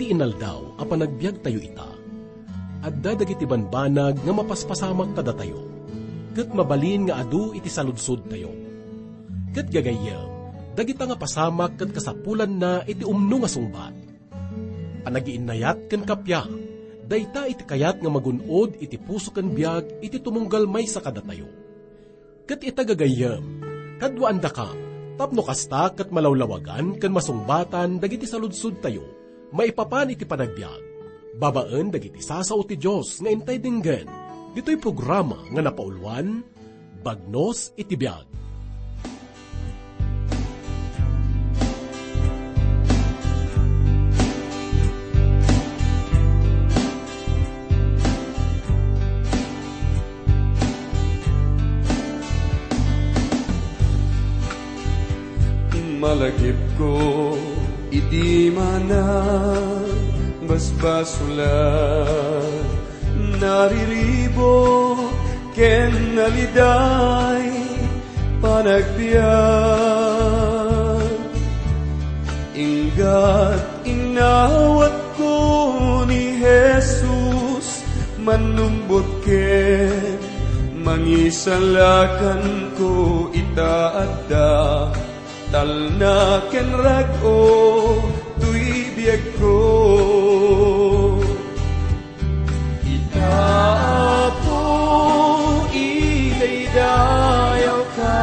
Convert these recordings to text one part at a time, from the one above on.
iti inaldaw a panagbiag tayo ita. At dadagiti banbanag nga mapaspasamak kada tayo. Ket mabalin nga adu iti saludsod tayo. Ket gagayem, dagita nga pasamak ket kasapulan na iti umno nga sungbat. Anagiinnayat ken kapya, dayta iti kayat nga magunod iti puso ken biag iti tumunggal may sa kada tayo. Ket ita gagayem, kadwaan da ka, tapno kasta ket malawlawagan ken masungbatan dagiti saludsod tayo, maipapan iti panagbiag. Babaan dagiti sasaw ti Diyos nga intay dinggen, dito'y programa nga napaulwan, Bagnos iti Biag. Malagip ko, iti manang basbasulat, nariribo, ken naliday, panagbiag. Ingat inawat ko ni Jesus, manumbot ken, mangisalakan ko itaadda, talna ken rag-o tuy biag ko. Itapo idaydayaw ka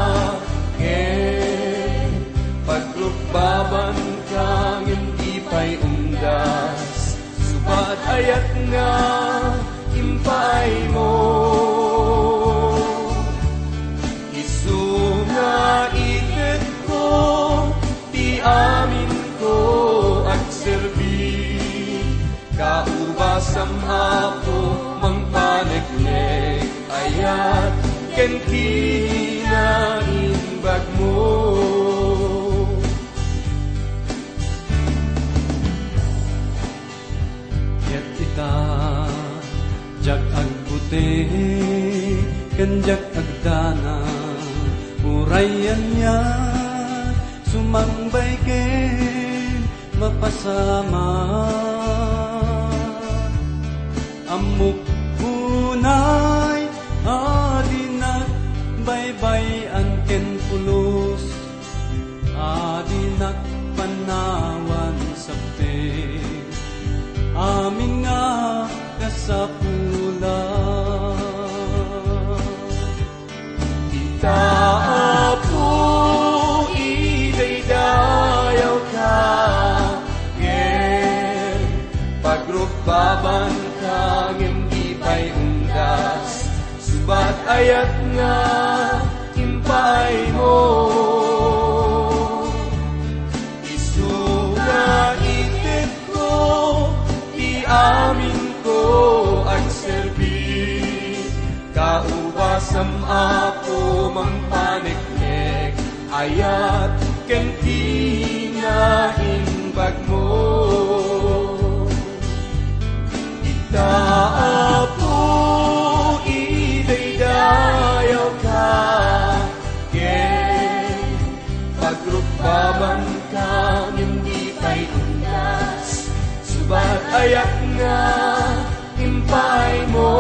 ken pagrukbaban kang hindi pa'y undas, subat ayat nga impay mo. Isu nga iket ti amin ko at serbi, kaubasam ako mangpanagleg, ayat ken kinaimbag mo. Yet ita jak agbuti ken jak agdana, urayan niya sumangbay ken mapasama. Amok kunay adinak baybayan ken pulos, adinak panawan sabte, amin nga kasapula. Itaapo idaydayaw ka ken pagrukbaban kang hindi pa'y undas, subat ayat nga impay mo. Isu nga itet ko, ti amin ko at serbi, kaubasam ako mangpaneknek, ayat ken kinaimbag mo. Itaapo idaydayaw ka ken pagrukbaban kang hindi pa'y undas, subat ayat nga impay mo.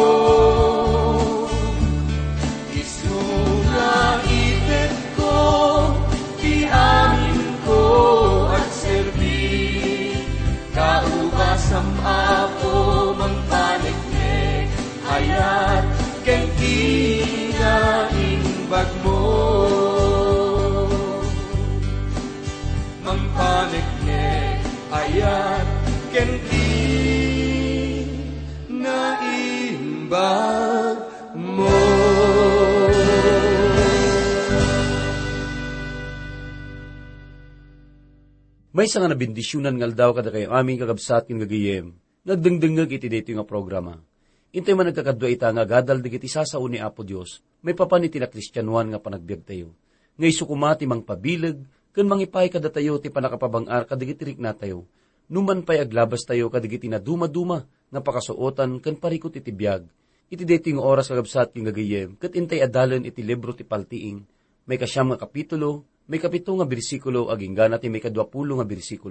Isu nga itet ko, ti amin ko at serbi, kaubasam ako mangpaneknek, ayat ken kinaimbag mo. Mangpaneknek, ayat ken kinaimbag mo. May nga nabindisyonan nga aldaw kada kayo aming kakabsat yung gagayem, nagdengdengag iti dito nga programa. Intay man nagkakadwa ita nga gadal digit isa sa uni Apo Diyos, may papaniti na Kristyanuan nga panagbiag tayo. Ngay sukumati mang pabilag, kan mangipay kada tayo ti panakapabangar kadigitirik na tayo. Numan pa'y aglabas tayo kadigiti na duma-duma, nga pakasuotan kan parikot iti biag. Iti dito nga oras kakabsat yung gagayem, kat intay adalan iti libro ti paltiing. May kasyam nga kapitulo, may kapito nga bersikulo, aging ganati may 20 nga bersikulo.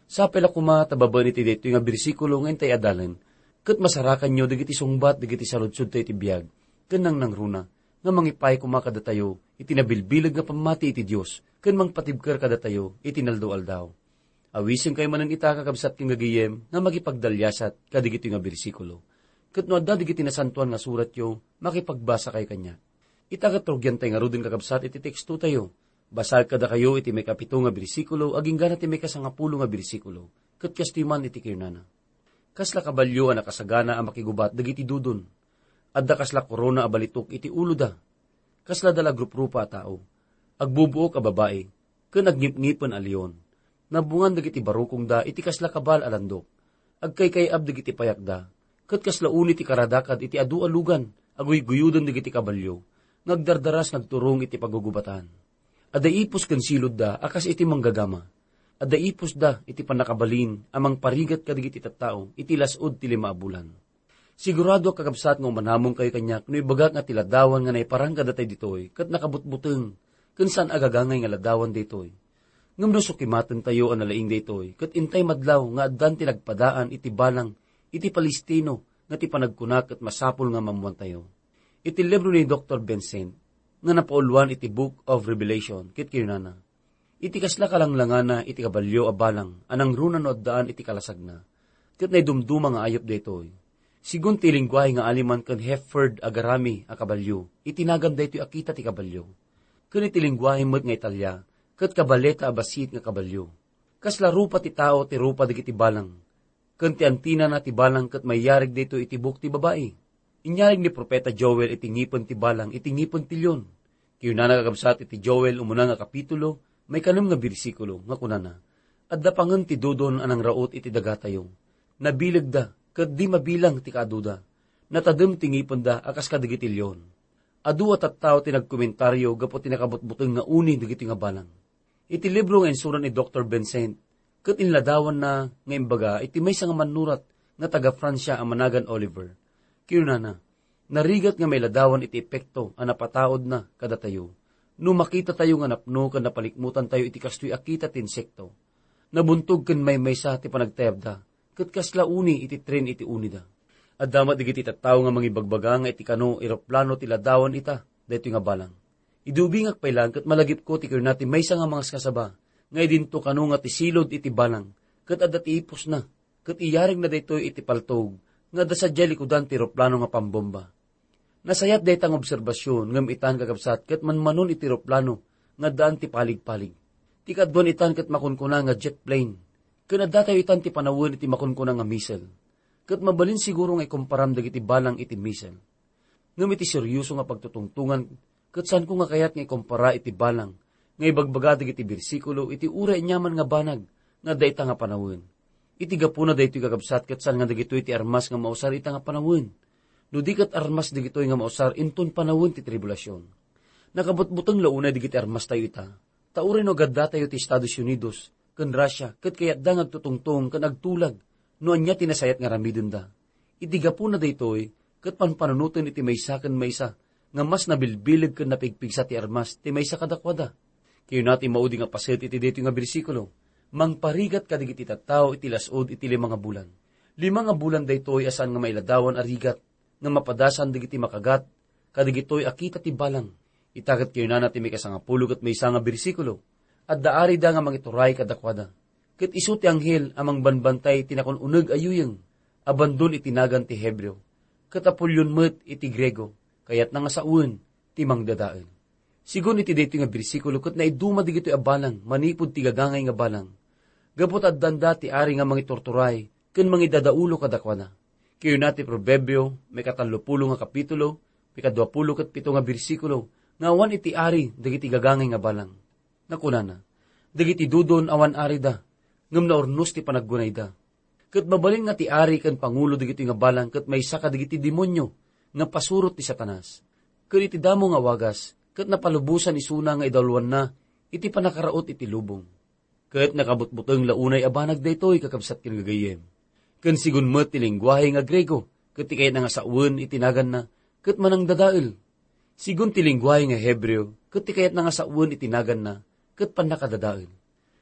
Sa pela kuma tababan iti dito nga bersikulo nga intay adalan, kat masarakan nyo digiti sungbat digiti saludsud tayo iti biyag, kanang nangruna, nga mangipay kumakada tayo, iti nabilbilag nga pamati iti Diyos, kan mangpatibker kada tayo, iti naldo-aldaw. Awisin kayo manan ita kakabsat king gagiyem, nga magipagdalyasat kadigiti nga bersikulo. Kat no adda digiti nasantuan nga surat yo, makipagbasa kay kanya. Ita katrugyan tayo nga rudin kakabsat iti teksto tayo. Basal kada kayo iti may 7 nga bersikulo, aging gana iti may 10 nga bersikulo, kat kastiman iti kirnana. Kasla kabalyo ang nakasagana ang makigubat dagiti dudon. Adda kasla korona a balitok iti ulo da. Kasla dala gruprupa a tao. Agbubuok a babae, ken agnip-ngipen a leon. Nabungan dagiti barukong da iti kasla kabal a landok. Agkaykayab dagiti payak da. Ket kasla uni ti karadakad iti adu alugan, aguy-guyudan dagiti kabalyo. Nagdardaras nagturong iti pagugubatan. Ada ipos ken silod da akas iti manggagama. Ada ipos da iti panakabalin amang parigat kadigiti tattao iti lasod ti 5 bulan. Sigurado kakabsat nga manamong kayo kanyak no ibagak nga tiladawan nga naiparang kadatay ditoy kat nakabutbuteng ken saan agagangay nga ladawan ditoy. Ngem no sukimaten tayo ang nalaing ditoy kat intay madlaw nga addan ti nagpadaan iti balang iti Palestino nga ti panagkunak ket masapol nga mamuan tayo. Iti libro ni Dr. Vincent nga napauluan iti Book of Revelation, kit kirnana. Iti kasla kalanglangana iti kabalyo a balang, anang runa no addaan iti kalasag na. Kit na dumduma nga ayop detoy. Sigun ti lingwahe nga aliman kan Hefford agarami a kabalyo, itinagam detoy akita ti kabalyo. Kun iti lingwahe met nga Italya, ket kabaleta a basit nga kabalyo. Kasla rupa ti tao ti rupa digiti balang. Kun ti antina na ti balang ket mayarig detoy iti buk ti babae. Inyarig ni Propeta Joel iti ngipon ti balang, iti ngipon ti leon. Kiyuna nakakabsat iti Joel umuna nga kapitulo, may 6 nga bersikulo, nga kunana. Adda pangen ti dudon anang raot iti dagatayo. Nabilag da, ket di mabilang ti kaaduda. Natadem ti ngipon da, akas kadigiti leon. Adu at tattao ti nagkomentaryo, gapo ti nakabutbuteng nga uni digiti nga balang. Iti libro nga insuran ni Dr. Vincent, ket inladawan na nga imbaga, iti may nga manurat nga taga Fransya ang Managan Oliver. Kiyuna na, narigat nga may ladawan iti epekto ang napataod na kada tayo. No makita tayo nga napno kan napalikmutan tayo iti kastoy akita ti insekto. Nabuntog kan may maysa ti panagtayab da, ket kasla uni iti tren iti uni da. At damat digiti tattao nga mangibagbaga nga iti kano eroplano ti ladawan ita, daytoy nga balang. Idubingak pailan ket malagip ko ti kirna ti maysa nga mga kasaba, nga idinto kano nga ti silod iti balang, ket adda ti ipos na, ket iyarig na daytoy iti paltog, nga dasadya likudan ti eroplano nga pambomba. Nasayat daytang obserbasyon ngem itan kakabsat ket manmanon iti eroplano nga daan ti palig-palig. Ti kadwan itan ket makunkuna nga jet plane. Ken adda tayo itan ti panawon iti makunkuna nga missile. Ket mabalin siguro nga ikumparam dagiti balang iti missile. Ngem iti seryoso nga pagtutungtungan ket saan ko nga kayat nga ikumpara iti balang nga ibagbaga dagiti bersikulo iti ura inyaman nga banag nga dayta nga panawon. Iti gapuna daytoy kakabsat ket saan nga dagitoy ti armas nga mausar ita nga panawon. No di kat armas digitoy nga mausar inton panawon ti tribulasyon. Nakabutbuteng launay digiti armas tayo ita. Taurin no gadda tayo ti Estados Unidos, ken Russia, ket kayat da ngagtutungtong ken agtulag, no anya tinasayat nga ramidon da. Iti gapuna daytoy, ket panpanunutan iti maysa ken maysa, nga mas nabilbilig ken napigpigsa ti armas, ti maysa kadakwada. Kayo natin maudi nga paset iti dito nga bersikulo, mangparigat kadigiti tattao iti lasod iti 5 nga bulan. 5 nga bulan daytoy asan nga mailadawan arigat, nga mapadasan digiti makagat, kadigitoy akita ti balang. Itagat kayo na natin may 10 ket may 1 nga bersikulo, at daari da nga mangituray kadakwada. Ket isu ti anghel amang banbantay tinakon uneg ayuyeng, abandon itinagan ti Hebreo, ket apolyon met iti Grego, kayat nga sauen ti mangdadaen. Sigun iti daytoy nga bersikulo ket naiduma digitoy a balang, manipud ti gagangay nga balang. Gapot addanda ti ari nga mangitorturay, ken mangidadaulo kadakwada. Kayo nati Proverbio, may 30 nga kapitulo, may 27 nga bersikulo, nga awan iti ari, dagiti gagangay nga balang. Nakunana, dagiti dudon awan ari da, ngem naornos ti panaggunay da. Ket babalin nga ti ari ken pangulo dagiti nga balang, ket maysa ka dagiti demonyo, nga pasurot ti Satanas. Ket iti damo nga wagas, ket napalubusan isuna nga idalwan na, iti panakaraot iti lubong. Ket nakabutbuteng launay abanag daytoy kakabsat ken gagayem. Ken sigun met ti lingwahe nga Grego, ket ti kayat nga sauen itinagan na, ket manang dadael. Sigun ti lingwahe nga Hebreo, ket ti kayat nga sauen itinagan na, ket panakadadael.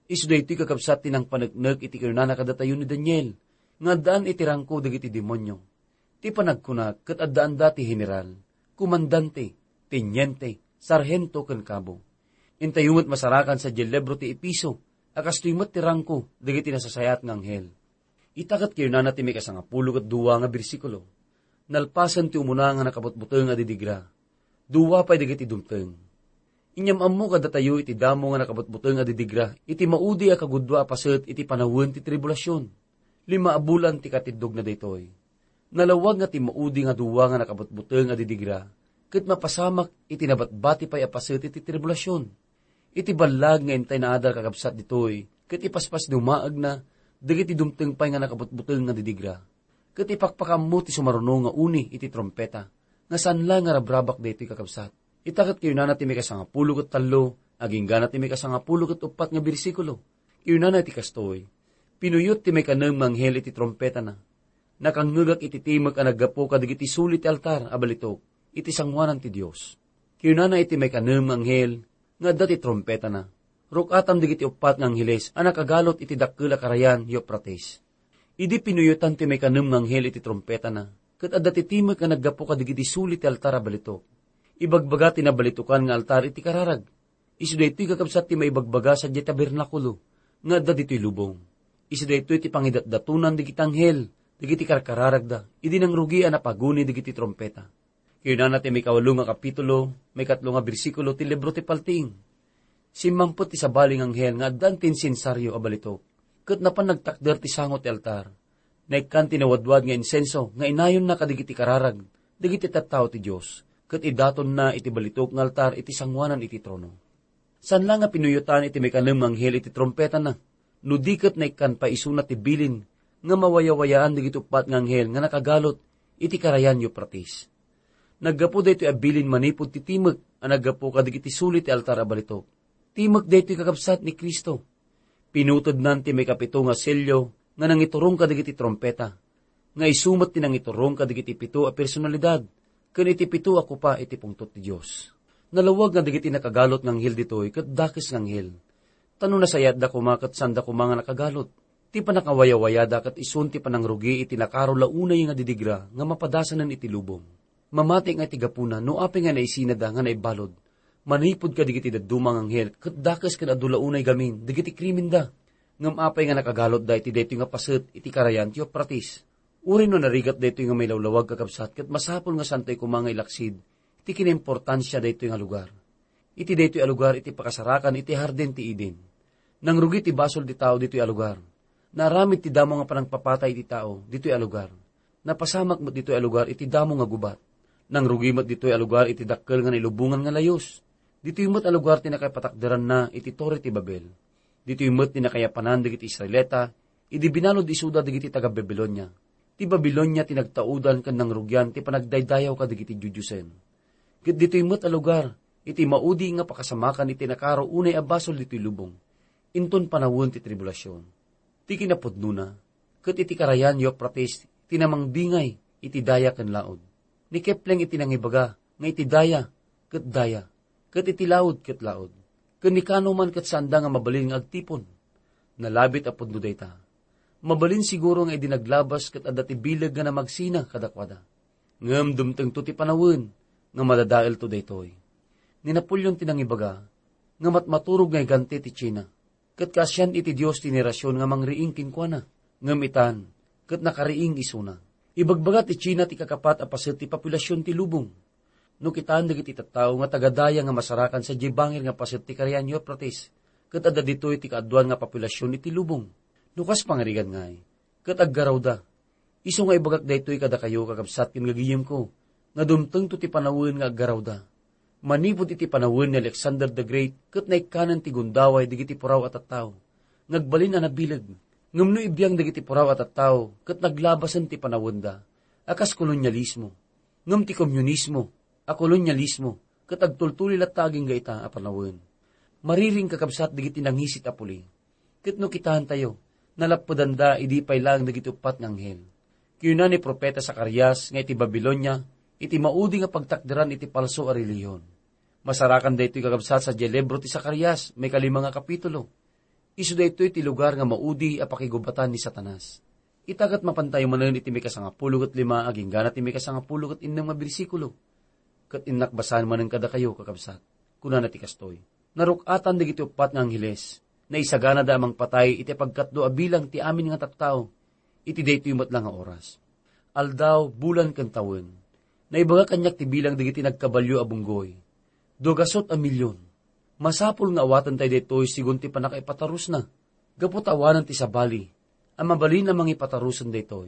Isu daytoy kakabsat tinang panagnek iti kirnana kadatayo ni Daniel, nga daan itirang ko dagiti demonyo. Ti panagkunak ket addaan dati general, komandante, tenyente, sarhento ken kabo. Intayumot masarakan sa jelebro ti episo, akas tuyumot tirang ko dagiti nasasayat ng anghel. Itakat kirnana ti may kasangapulo ket duwa nga bersikulo. Nalpasan ti umuna nga nakabutbuteng a didigra. Duwa pa'y dagiti dumteng. Inyam ammo kadatayo iti damo nga nakabutbuteng a didigra, iti maudi a kagudwa a paset iti panawon ti tribulasyon. 5 abulan ti katidog na daytoy. Nalawag nga ti maudi nga duwa nga nakabutbuteng a didigra, ket mapasamak iti nabatbati pa'y a paset iti tribulasyon. Iti balag nga intay na adal kakabsat ditoy, ket ipaspas dumaag na, dagiti dumteng pa'y nga nakabutbuteng nga didigra. Ket ipakpakammo ti sumaruno nga uni iti trompeta, nga sanla nga rabrabak daytoy kakabsat. Itakat kirnana ti may kasangapulo ket tallo, aging gana ti may kasangapulo ket 4 nga bersikulo. Kirnana ti kastoy, pinuyot ti may kaneng manghel iti trompeta na. Nakangngegak iti timek a naggapo kadagiti sulit ti altar abalitok, iti sangwanan ti Dios. Kirnana iti may kaneng manghel, nga dati trompeta na. Rukatam digiti 4 nga angheles, a nakagalot iti dakkel a karayan Euphrates. Idi pinuyotan ti may kaneng manghel iti trompeta na, ket adda ti timek a naggapo kadigiti sulit ti altar abalitok. Ibagbaga ti nabalitukan nga altar iti kararag. Isu daytoy kakabsat ti maibagbaga sa tabernakulo, nga adda ditoy lubong. Isu daytoy ti pangidatdatunan digiti anghel, digiti karkararag da, idi nang rugi a napaguni digiti trompeta. Kirnana ti may 8 nga kapitulo, may 4 nga bersikulo ti libro ti palting. Simampot ti sabaling anghel nga addan ti insensaryo abalitok, ket napan nagtakder ti sangot ti altar. Naikkan tinawadwad nga insenso, nga inayon na kadigiti kararag, digiti tattao ti Dios, ket idaton na iti balitok nga altar iti sangwanan iti trono. Sanla nga pinuyutan iti may kaneng manghel iti trompeta na, no diket naikkan pa isuna ti bilin, nga mawayawayaan digiti 4 nga anghel nga nakagalot iti karayan Euphrates. Naggapo daytoy abilin manipod ti timek, a naggapo kadigiti sulit ti altar a balitok. Timek daytoy kakabsat ni Kristo. Pinutod nan ti may 7 nga selyo, nga nangiturong kadigiti trompeta, nga isumat ti nangiturong kadigiti 7 a personalidad, ken iti 7 ako pa iti pungtot ti Dios. Nalawag nga digiti nakagalot ng anghel ditoy, ket dakes ng anghel. Tano na sayat da kumakat sanda kumanga nakagalot. Ti panakawayawayada ket isun ti panangrugi iti nakaro launay nga didigra, nga mapadasanan iti lubong. Mamati nga iti gapuna, no api nga naisinada nga naibalod. Manipod ka digiti dadumang anghel, ket dakes ken adu launay gamin, digiti krimen da. Ngam apay nga nakagalot da iti daytoy nga paset iti karayan ti Euphrates. Uri no narigat daytoy nga may lawlawag kakabsat, ket masapol nga santay kumanga ilaksid, iti kinimportansya daytoy nga lugar. Iti daytoy a lugar iti pakasarakan iti harden ti Eden. Nangrugi ti basol ti tao ditoy a lugar. Naramid ti damo nga panangpapatay ti tao ditoy a lugar. Napasamak met ditoy a lugar iti damo nga gubat. Nangrugi met ditoy a lugar iti dakkel nga nilubungan nga layos. Ditoy met a lugar ti nakapatakderan na iti Torre ti Babel. Ditoy met ti nakayapanan digiti Israelita, idi binalod isuda digiti taga Babylonia. Ti Babylonia ti nagtaudan ken nangrugyan ti panagdaydayaw kadigiti Jujusen. Ket ditoy met a lugar iti maudi nga pakasamakan iti nakaro unay a basol ditoy lubong. Inton panawon ti tribulasyon. Ti kinapudno na, ket iti karayan Euphrates ti namang bingay iti daya ken laod. Ni Kepleng iti nangibaga nga iti daya ket daya, ket iti laod ket laod. Ken ni kanuman ket sanda nga mabalin nga agtipon. Nalabit a pudno dayta. Mabalin siguro nga idinaglabas ket adda ti bileg nga namagsina kadakwada. Ngem dumteng to ti panawon nga madadael to daytoy. Ni Napoleon ti nangibaga nga matmaturog nga ganti ti China. Ket kasyan iti Dios ti nirasyon nga mangriing kinkwana. Ngem itan ket nakariing isuna. Ibagbaga ti China ti kakapat a paset ti populasyon ti lubong. No kitaan dagiti tattao nga tagadaya nga masarakan sa jibangir nga paset ti karayan Euphrates. Ket adda ditoy ti kaadwan nga populasyon iti lubong. Lukas pangarigan ngay, ket aggaraw da. Isu nga ibagak daytoy kada kayo kakabsat ken gagiyem ko, nga dumteng to ti panawon nga aggaraw da. Manipod iti panawon ni Alexander the Great, ket naikkanan ti gundaway digiti puraw at tattao. Ngagbalin a nabileg, ngem no ibiyang digiti puraw at tattao, ket naglabasan ti panawon da. Akas kolonyalismo, ngem ti komunismo, a kolonyalismo, ket agtultuli lataging gaita a panawon. Mariring kakabsat digiti nangisit a puli. Ket no kitahan tayo, nalapudanda idi paylang dagiti 4 nga anghel. Kiyuna ni propeta Zacarias nga iti Babylonia, iti maudi nga pagtakderan iti palso a reliyon. Masarakan daytoy kakabsat sa jelebro ti Zacarias, may 5 nga kapitulo. Isu daytoy ti lugar nga maudi a pakigubatan ni Satanas. Itagat mapantayo manen iti 15 aging gana ti 16 nga bersikulo. Kat innakbasan manen kada kayo kakabsat. Kuna na ti kastoy. Narukatan digiti upat nga angheles. Na isagana da amang patay iti pagkatdo a bilang ti amin nga tattao. Iti daytoy matlang nga oras. Aldaw bulan ken tawen. Naibaga kanyak ti bilang digiti nagkabalyo a bunggoy. 2 milyon. Masapul nga awatan tayo daytoy sigun ti panakaipatarus na. Gapot awanan ti sabali. Ang mabalin na mga ipatarusan daytoy.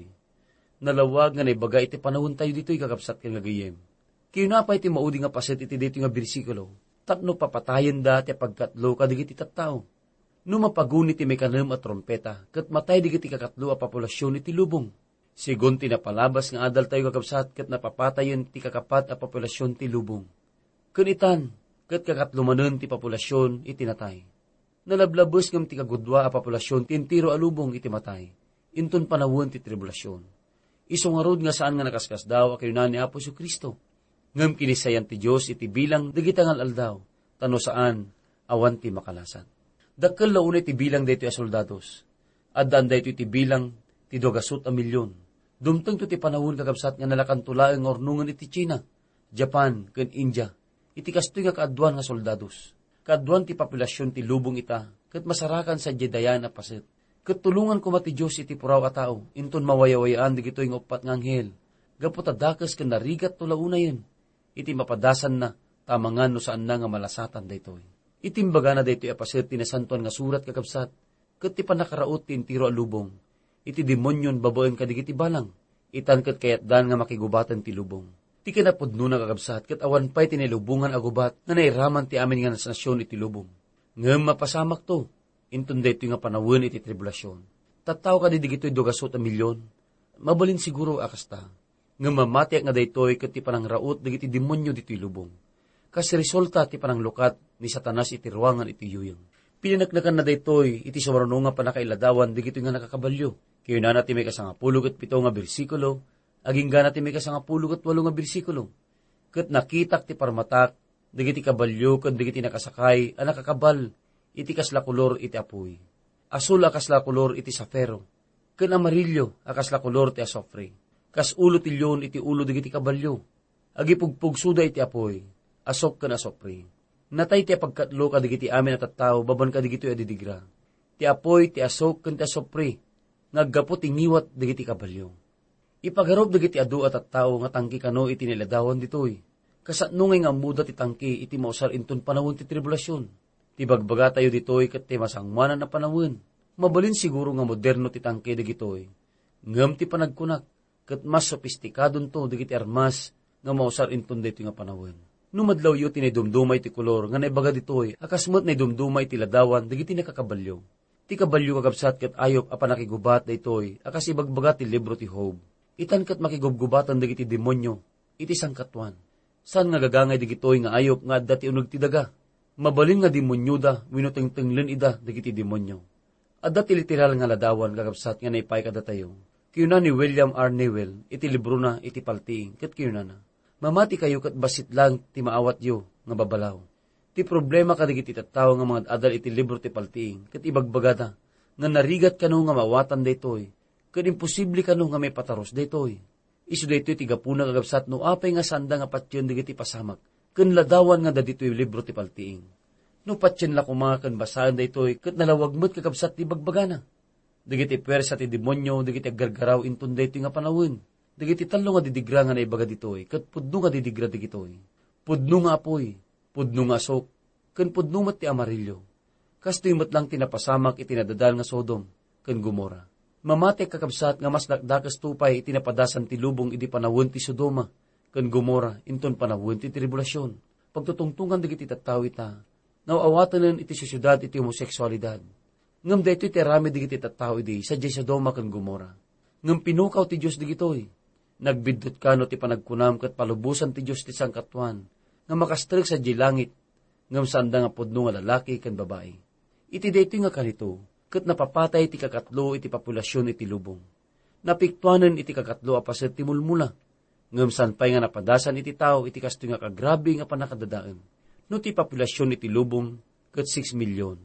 Nalawag nga naibaga iti panahon tayo dito'y kakabsat kang gagayem. Kayo na pa iti maudi nga paset iti dito nga bersikulo. Tapno papatayan da ti pagkatlo kadigiti tattao. No mapagun iti mekanem at trompeta, kat matay digiti kakatlo a populasyon iti lubong. Sigun ti napalabas nga adal tayo kakabsat, kat napapatayan ti kakapat a populasyon ti lubong. Kunitan, kat kakatlo manen ti populasyon iti natay. Nalablabos ngam ti kagudwa a populasyon ti entiro a lubong iti matay. Inton panawon ti tribulasyon. Isungarod nga saan nga nakaskas daw a kayunan ni Apo Kristo. Ngam kinisayan ti Diyos iti bilang dagitangal aldaw. Tano saan awan ti makalasan. Dakkel launay ti bilang daytoy a soldados. Addaan daytoy ti bilang ti 2 milyon. Dumteng to ti panawon kakabsat nga nalakantulaeng ornungan iti China, Japan, ken India. Iti kastoy nga kaadwan nga soldados. Kaadwan ti populasyon ti lubong ita, ket masarakan sa jedayan a paset. Ket tulungan ko mati Diyos iti puraw a tao, inton mawayawayaan digitoy nga upat nga anghel. Gapot adakas ken narigat to launayen. Iti mapadasan na, tamangan no saan na nga malasatan daytoy. Itimbaga na daytoy a paset ti nasantuan nga surat kakabsat, ket ti panakaraot ti entiro a lubong. Iti demonyon babaen kadigiti balang, itan ket kayatdan nga makigubatan ti lubong. Ti kinapudno na kakabsat, ket awan pa'y tinilubungan agubat, na nairaman ti amin nga nasasyon iti lubong. Ngem mapasamak to, inton daytoy nga panawon iti tribulasyon. Tattaw ka digitoy 2 milyon, mabalin siguro akasta. Ngem mamatiak nga daytoy ket ti panangraot digiti demonyo ditoy lubong. Kas resulta ti pananglukat ni Satanas iti ruangan iti yuyeng. Pinanaknakan na daytoy iti sumarno nga panakailadawan digitoy nga nakakabalyo. Kayo na natin may 17 nga bersikulo, aging gana ti may 18 nga bersikulo. Ket nakitak ti parmatak, digiti kabalyo ken digiti nakasakay, a nakakabal, iti kasla kolor iti apoy. Asul a kasla kolor iti safero, ken amarilyo a kasla kolor ti asofre. Kas ulo ti lyon iti ulo digiti kabalyo, agipugpugsuda iti apoy, asok ken asofre. Natay ti pagkatlo kadigiti amin at tattao, baban kadigito adidigra. Ti apoy, ti asok ken ti asofre, ngaggapo ti ngiwat digiti kabalyo. Ipagarob dagiti adu at tattao nga tangki kano iti niladawan ditoy. Kasatnungay nga muda ti tangki iti mausar inton panawon ti tribulasyon. Ti bagbaga tayo ditoy ket ti masangmanan na panawon. Mabalin siguro nga moderno ti tangki dagitoy. Ngem ti panagkunak ket mas sopistikadon to dagiti armas nga mausar inton daytoy nga panawon. Numadlaw yu ti naydumdumay ti kolor nga naibaga ditoy akasmet naydumdumay ti ladawan dagiti nakakabalyo. Ti kabalyo kakabsat ket ayop a panakigubat daytoy akas ibagbaga ti libro ti Job. Itan ket makigubgubatan dagiti demonyo, iti sangkatwan. San nga gagangay digitoy nga ayop nga adda ti unog ti daga. Mabalin nga demonyo da, winutengtenglen ida dagiti demonyo. Adda ti literal nga ladawan kakabsat nga naipay kada tayo. Kiyuna ni William R. Newell, iti libro na iti paltiing, ket kiyuna na. Mamati kayo ket basit lang ti maawat yo nga babalaw. Ti problema kadigiti tattao nga mga adal iti libro ti paltiing, ket ibagbagada nga narigat kano nga mawatan daytoy. Ken imposible kano nga may pataros daytoy. Isu daytoy ti gapuna kakabsat no apay nga sanda nga patyon digiti pasamak. Ken ladawan nga daditoy libro ti paltiing. No patyon la kuma ken basaan daytoy ket nalawag met kakabsat ti bagbagana. Digiti pwersa ti demonyo digiti aggargaraw inton daytoy nga panawon. Digiti tallo nga didigra nga naibaga ditoy ket pudno nga didigra digitoy. Pudno nga apoy, pudno nga asok, ken pudno met ti amarilyo. Kastoy met lang tinapasamak iti nadadal nga Sodom ken Gomora. Mamate kakabsat nga mas dakdakas tupay iti napadasan ti lubong iti panawon ti Sodoma ken Gomora inton panawon ti tribulasyon. Pagtutungtungan digiti tattao ita, nawawatanen iti syudad iti homoseksualidad. Ngem daytoy ti rami digiti tattao idi sadyay Sodoma ken Gomora. Ngem pinukaw ti Dios digitoy. Nagbiddot kano ti panagkunam ket palubusan ti Dios ti sangkatwan nga makastrek sa langit ngem sanda nga pudno nga lalaki ken babae. Iti daytoy nga kanito ket napapatay iti kakatlo iti populasyon iti lubong. Napiktuanen iti kakatlo a paset ti mulmula. Ngem sanpay nga napadasan iti tao iti kastoy nga kagrabe nga panakadadaen. No ti populasyon iti lubong ket 6 milyon.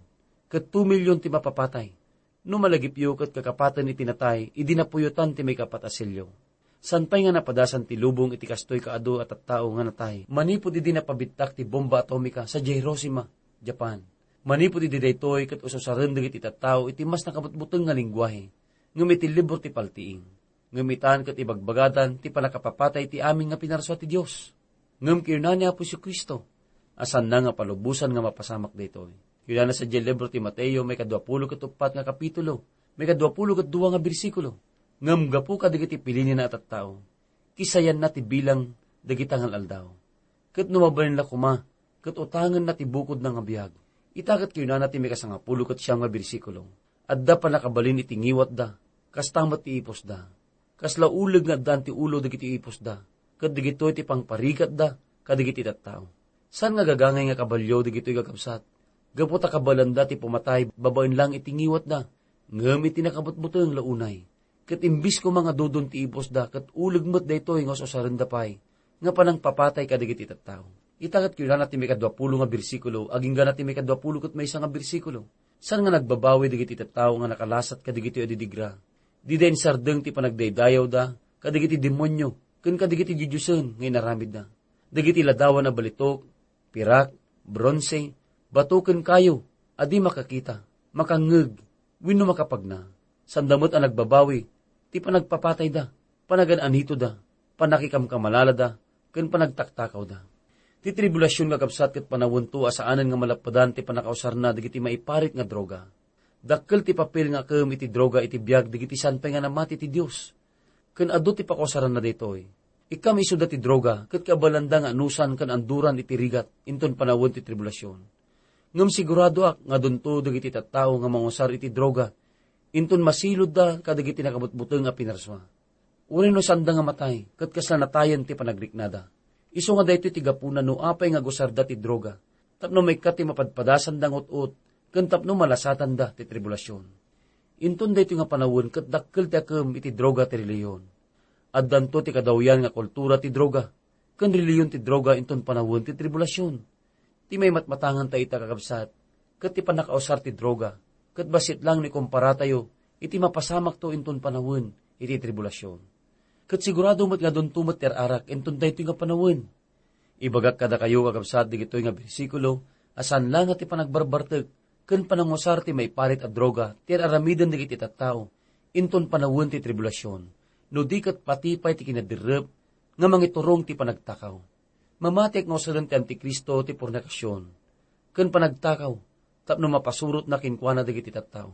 ket 2 milyon ti mapapatay. No malagipyo ket kakapatan iti natay, idinapuyutan ti may kapatasilyo. San pay nga napadasan ti lubong iti kastoy kaado at tao nga natay. Manipod idi napabitak ti bomba atomika sa Hiroshima, Japan. Manipod idi daytoy ket ususaren dagiti tattao iti mas nakabutbuteng nga lingwahe. Ngem iti libro ti paltiing. Ngem itan ket ibagbagadan ti panakapapatay ti amin nga pinarso ti Dios. Ngem kirna ni Apo Kristo. Asan na nga palubusan nga mapasamak daytoy. Kirna sa libro ti Mateo may 24 nga kapitulo, may 22 nga bersikulo. Ngem gapu kadagiti pilini na at tao. Kisayan na ti bilang dagitangal aldaw. Ket numabalin la kuma, ket utangan na ti bukod ng abiyag. Itagat kirna na ti may 19 nga bersikulo. Adda pa nakabalin iti ngiwat da, kastamat ti ipos da. Kasla uleg nga dan ti ulo dagiti ipos da, ket digitoy ti pangparigat da, kadigiti tattao. San nga gagangay nga kabalyo digitoy gagabsat? Gapu ta kabalanda ti pumatay, babaen lang iti ngiwat da, ngem iti nakabutbuteng launay. Ket imbis ko mga dudon ti ipos da, ket uleg met daytoy nga susaren da pay, nga panang papatay kadigiti tattao. Itagat kirna na ti may 20 nga bersikulo, aging gana ti may 20 ket may 1 nga bersikulo. San nga nagbabawi digiti tattao nga nakalasat kadigiti adidigra? Di den sardeng ti panagdaydayaw da, kadigiti demonyo, ken kadigiti didyusen nga inaramid da. Dagiti ladawan na balitok, pirak, bronse, bato ken kayo, adi makakita, makangeg, wenno makapagna. Sandamot ang nagbabawi, ti panagpapatay da, panagananito da, panakikamkamalala da, ken panagtaktakaw da. Ti tribulasyon nga kapsat ket panawunto asaanan nga malapadan ti panakausar na digiti maiparit nga droga. Dakkel ti papel nga kem iti droga iti biag digiti sanpay nga namati ti Dios. Ken adu ti pakusaran na daytoy. Ikam isuda ti droga ket kabalanda nga anusan ken anduran iti rigat inton panawon ti tribulasyon. Ngem sigurado ak nga dunto dagiti tattao nga mangusar iti droga inton masilod da kadagiti nakabutbuteng nga pinarswa. Uray no sanda nga matay ket kaslanatayen ti panagriknada. Isu nga daytoy ti gapuna no apay nga gusarda ti droga. Tapno may kat ti mapadpadasan da ngot-ot ken tapno malasatan da ti tribulasyon. Inton daytoy nga panawon ket dakkel ti akem iti droga ti reliyon. Addanto ti kadawyan nga kultura ti droga ken reliyon ti droga inton panawon ti tribulasyon. Ti may matmatangan ta ita kakabsat ket ti panakausar ti droga ket basit lang ni kumpara tayo iti mapasamak to inton panawon iti tribulasyon. Ket sigurado met nga doon tumet arak enton daytoy nga panawon. Ibagak kada kayo kakabsat digitoy nga bersikulo asan lang ti panagbarbarteg ken panangusar ti maiparit a droga ti aramiden digiti tattao inton panawon ti tribulasyon. No di ket patipay ti kinadirrep nga mangiturong ti panagtakaw. Mamatek nga usalan ti Antikristo ti pornakasyon ken panagtakaw tapno mapasurot na kinkwana digiti tattao.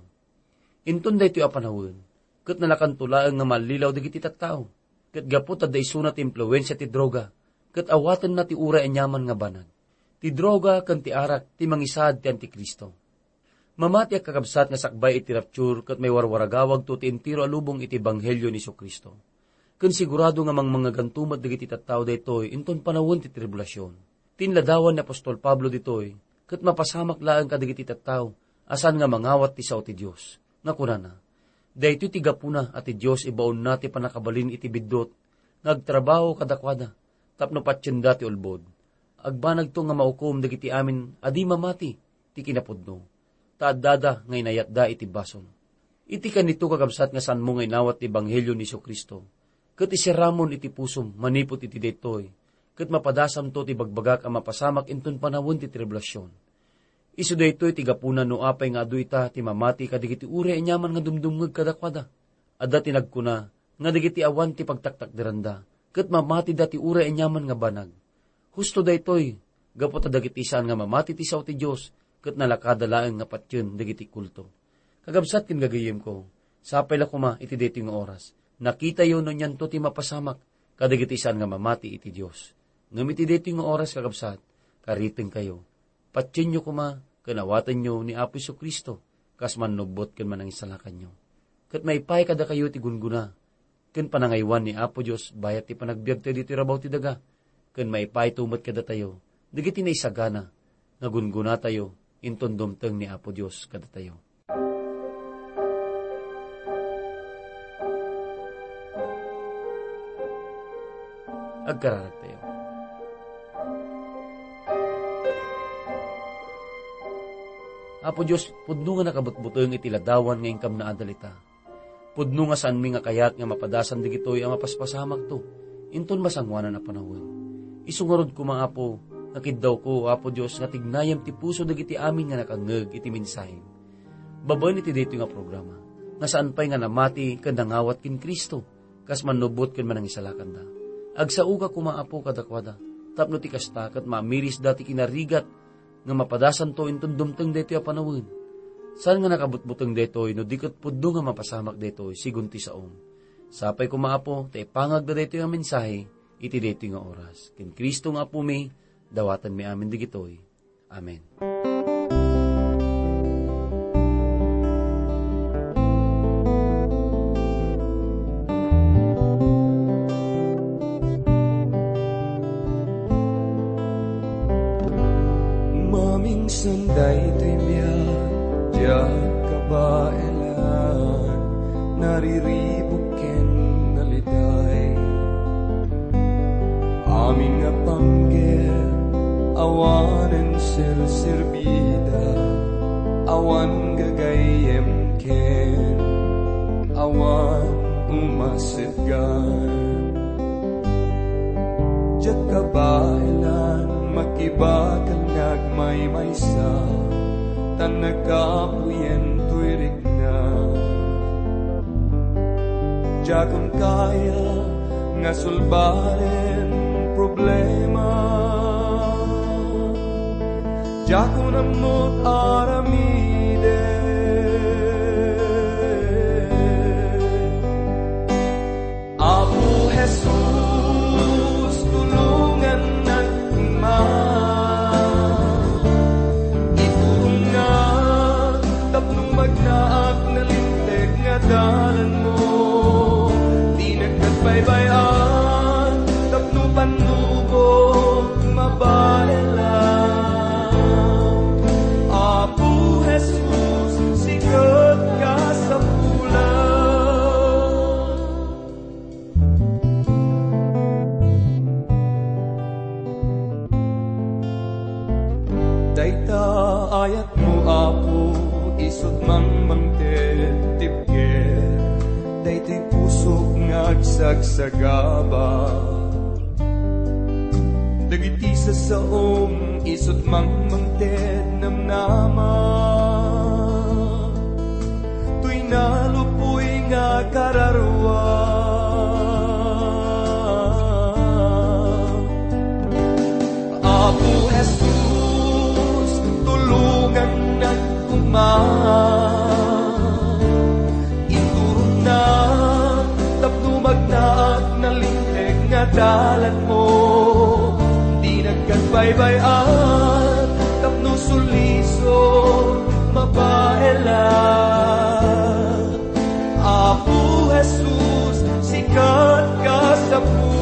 Inton daytoy a panawon ket nalakantulaeng nga malilaw digiti tattao. Ket gapot da isuna ti impluwensya ti droga, ket awaten na ti ura enyaman nga banag. Ti droga ken ti arak ti mangisad ti Antikristo. Mamati ak kakabsat nga sakbay iti rapture ket may warwaragawag to ti entero alubong iti ebanghelyo ni Jesucristo. Ken sigurado nga mangmangagantumat digiti tattao daytoy inton panawon ti tribulasyon. Tinladawan ni Apostol Pablo ditoy ket mapasamak laeng kadigiti tattao asan nga mangawat ti sao ti Dios. Nga kunana, daytoy ti gapuna at ti Dios ibaon na ti panakabalin iti biddot, nagtrabaho kadakwada, tapno patsyenda ti ulbod. Agbanag to nga maukom dagiti amin, adi mamati, ti kinapudno. Taaddada ngay nayatda iti bason. Iti kanito kakabsat nga saan mo ngay nawat ti Ebanghelyo ni Jesucristo. Ket isiramon iti pusom, manipot iti daytoy, ket mapadasam to ti bagbagak ang mapasamak inton panawon ti tribulasyon. Isu daytoy ti gapuna no apay nga adu ita ti mamati kadigiti ure enyaman nga dumdumngeg kadakwada. Adda tinagkuna nga digiti awan ti pagtaktakderanda ket mamati dati ure enyaman nga banag. Husto daytoy gapot dagiti saan nga mamati ti sao ti Dios ket nalakada laeng nga patyen dagiti kulto. Kagabsat ken gagayem ko, sapay la kuma iti daytoy nga oras. Nakita yo no nyanto ti mapasamak kadagiti saan nga mamati iti Dios. Ngem iti daytoy nga oras kagabsat, kariteng kayo. Patyen nyo kuma, kanawatan nyo ni Apo Jesucristo, kas manubot ken manangisalakan nyo. Ket maipay kada kayo ti gunguna, ken panangaywan ni Apo Dios bayat ti panagbiag tayo dito rabaw ti daga, ken maipay tumet kada tayo, digiti na isagana, nga gunguna tayo, inton dumteng ni Apo Dios kada tayo. Agkararag tayo. Apo Diyos, pudno nga nakabutbutong itiladawan nga ingkam na adalita. Pudno nga saan mi nga kayat nga mapadasan digitoy ang mapaspasamak to. Inton masangwanan na panahon. Isungarod ko mga apo, nakiddaw ko, Apo Diyos, nga tignayam ti puso dagiti amin nga nakangeg iti mensahe. Babaen iti dito nga programa, nga saan pa'y nga namati kandangawat kin Kristo, kas manubot kin manang isalakan da. Agsauga ko mga apo kadakwada, tapno ti kasta kat mamiris dati kinarigat, nga mapadasan to inton dumteng dito yung panahon. Saan nga nakabutbuteng detoy, no dikot puddo nga mapasamak detoy, sigun ti saom. Sapay ko maapo, te pangag da detoy ang mensahe, iti detoy nga oras. Kin Kristo nga po may, dawatan mi amin digitoy. Amen. Maming sanday timya Diyan kabailan, nariribukin naliday. Aming nga panggir, awanen silsirbida, awan gagayem ken, awan umasitgan. Diyan kabailan, magibakal nagmaymaysa, tan nagkapuyen tuwirig na. Diyagon kaya nga sulbarin problema, diyagon amot aramide. Apo Jesus, tulungan ng magnaak na lintek nga dalan mo, di nagkatbaybayan, tapno panubog, mabaelan. Apo Jesus, sikat ka sa pulang. Dayta ayat mo, Apo, isot mang mangtitipker, daytoy pusok ngagsagsagaba. Dagiti sa saom, isot mang mangtet namnama. Tuy nalupoy nga kararwa. Apo Jesus, tulungan ng iturong na tapno magnaak na lintek nga dalan mo, di nagkatbaybayan, tapno suliso mabaelan. Apo Jesus, sikat ka sa puso.